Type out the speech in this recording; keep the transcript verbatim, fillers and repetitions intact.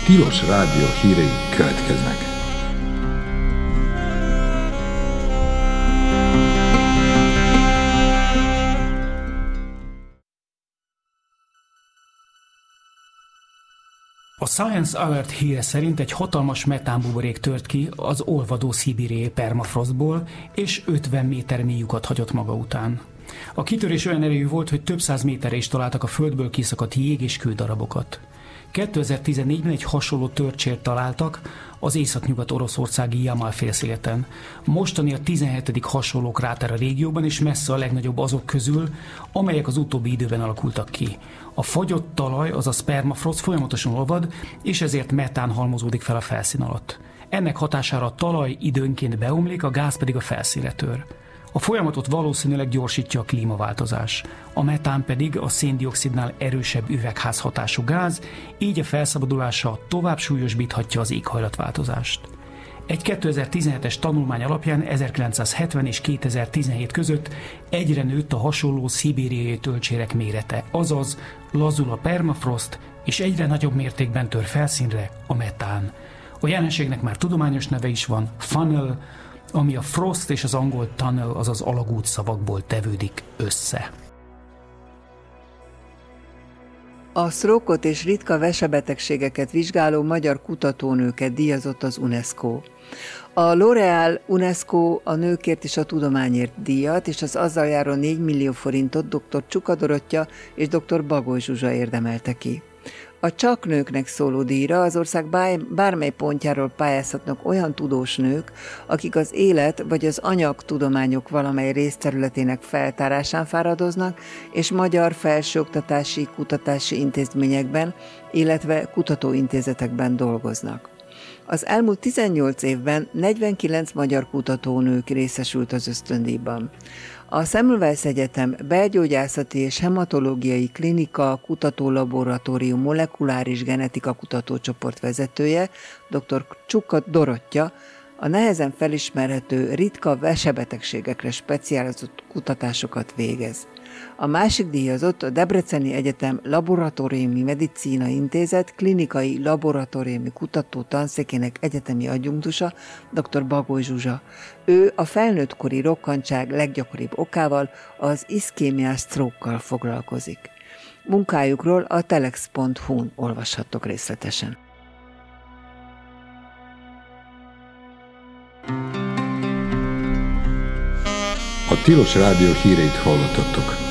Tilos Rádió hírei következnek. A Science Alert híre szerint egy hatalmas metánbuborék tört ki az olvadó szibériai permafrostból, és ötven méter mély lyukat hagyott maga után. A kitörés olyan erejű volt, hogy több száz méterre is találtak a földből kiszakadt jég és kődarabokat. kétezer-tizennégyben egy hasonló törcsért találtak az északnyugat oroszországi Jamal félszigeten. Mostani a tizenhetedik hasonló kráter a régióban, és messze a legnagyobb azok közül, amelyek az utóbbi időben alakultak ki. A fagyott talaj, azaz permafrost folyamatosan olvad, és ezért metán halmozódik fel a felszín alatt. Ennek hatására a talaj időnként beomlik, a gáz pedig a felszínre tör. A folyamatot valószínűleg gyorsítja a klímaváltozás. A metán pedig a széndioxidnál erősebb üvegházhatású gáz, így a felszabadulása tovább súlyosbíthatja az éghajlatváltozást. Egy kétezer-tizenhetes tanulmány alapján ezerkilencszázhetven és kétezer-tizenhét között egyre nőtt a hasonló szibériai tölcsérek mérete, azaz lazul a permafrost, és egyre nagyobb mértékben tör felszínre a metán. A jelenségnek már tudományos neve is van, funnel, ami a frost és az angol tunnel, azaz alagút szavakból tevődik össze. A sztrókot és ritka vesebetegségeket vizsgáló magyar kutatónőket díjazott az UNESCO. A L'Oréal UNESCO a nőkért és a tudományért díjat, és az azzal járó négy millió forintot dr. Csuka Dorottya és dr. Bagoly Zsuzsa érdemelte ki. A csak nőknek szóló díjra az ország bármely pontjáról pályázhatnak olyan tudós nők, akik az élet vagy az anyagtudományok valamely részterületének feltárásán fáradoznak, és magyar felsőoktatási, kutatási intézményekben, illetve kutatóintézetekben dolgoznak. Az elmúlt tizennyolc évben negyvenkilenc magyar kutatónők részesült az ösztöndíjban. A Semmelweis Egyetem belgyógyászati és hematológiai klinika kutatólaboratórium molekuláris genetika kutatócsoport vezetője, dr. Csuka Dorottya a nehezen felismerhető ritka vesebetegségekre specializált kutatásokat végez. A másik díjazott a Debreceni Egyetem Laboratóriumi Medicina Intézet klinikai laboratóriumi kutató tanszékének egyetemi adjunktusa, dr. Bagoly Zsuzsa. Ő a felnőttkori rokkantság leggyakoribb okával, az iszkémiás sztrókkal foglalkozik. Munkájukról a telex pont hu-n olvashattok részletesen. A Tilos Rádió híreit hallottatok.